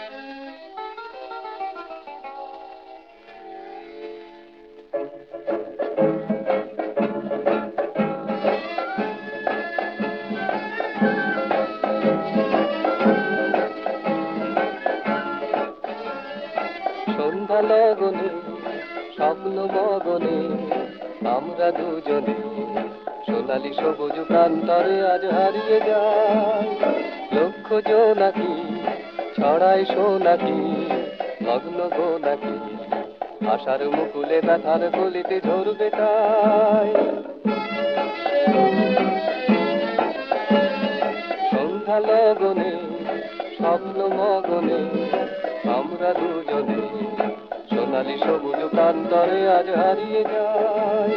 সন্ধ্যা লগনে স্বপ্ন মগনে আমরা দুজনে সোনালি সবুজ প্রান্তরে আজ হারিয়ে যাই। লক্ষ জোনাকি ছড়াই সোনাকি মগ্ন গোনাকি আশার মুকুলে ব্যথার গলিতে ঝরবে তাই। সন্ধ্যা লগনে স্বপ্ন মগনে আমরা দুজনে সোনালি সবুজ প্রান্তরে আজ হারিয়ে যাই।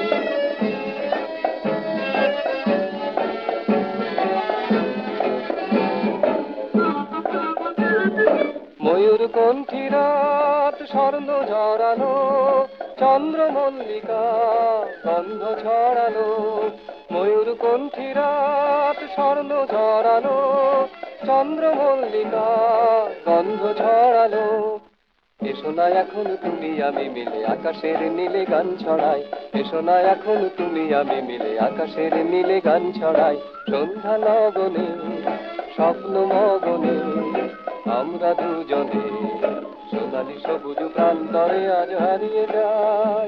ময়ূর কণ্ঠী রাত স্বর্ণ ঝরালো চন্দ্র মল্লিকা গন্ধ ছড়ালো। ময়ূর কণ্ঠী রাত স্বর্ণ ঝরালো চন্দ্র মল্লিকা গন্ধ ছড়ালো। এসো না এখন তুমি আমি মিলে আকাশের নীলে গান ছড়াই। এসো না এখন তুমি আমি মিলে আকাশের নীলে গান ছড়াই। সন্ধ্যা লগনে স্বপ্ন মগনে আমরা দুজনে সোনালি সবুজ প্রান্তরে আজ হারিয়ে যাই।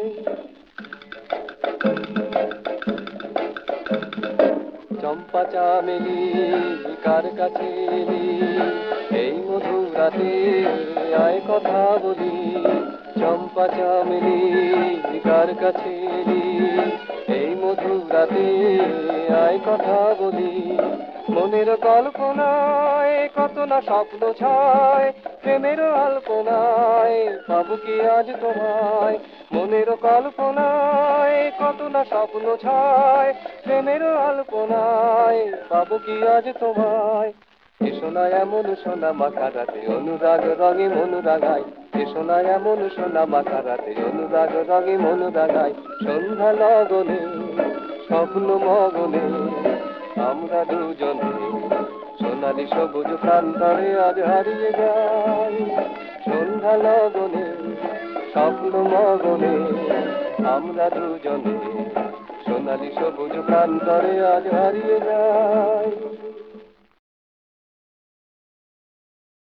চম্পা চামেলি কার কাছে এলি এই মধুর রাতে আয় কথা বলি। চম্পা চামেলি কার কাছে এলি এই মধুর রাতে আয় কথা বলি। মনের কল্পনায় কত না স্বপ্ন ছায় প্রেমের আলপনায় পাবো কি আজ তোমায়। মনের কল্পনায় কত না স্বপ্ন ছায় প্রেমের আলপনায় পাবো কি আজ তোমায়। এসো না এমন সোনা মাখা রাতে অনুরাগ রঙে মন রাগাই। এসো না এমন সোনা মাখা রাতে অনুরাগ রঙে মন রাগাই। সন্ধ্যা লগনে স্বপ্ন মগনে আমরা দুজনে সোনালি সবুজ প্রান্তরে আজ হারিয়ে যাই। সন্ধ্যা লগনে স্বপ্ন মগনে আমরা দুজনে সোনালি সবুজ প্রান্তরে আজ হারিয়ে যাই।